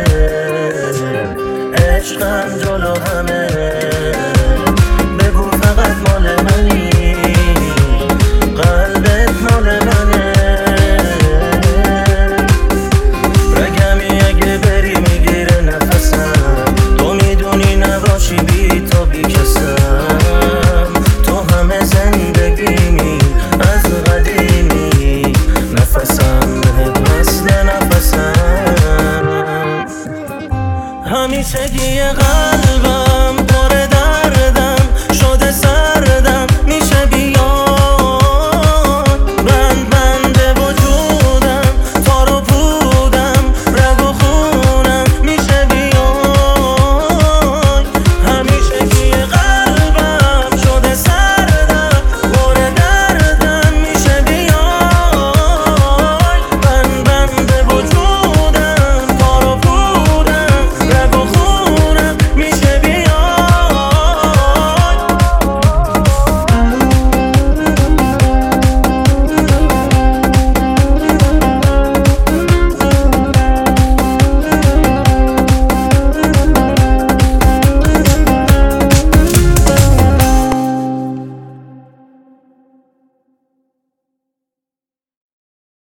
عشقم جلو همه، بگو فقط مال منی، قلبت مال منه. رگمی اگه بری میگیره نفسم، تو میدونی نباشی بی تو بی کسم. تو همه زندگیمی از قدیمی، نفسم بهت مثل نفسم. همیشگی قلبم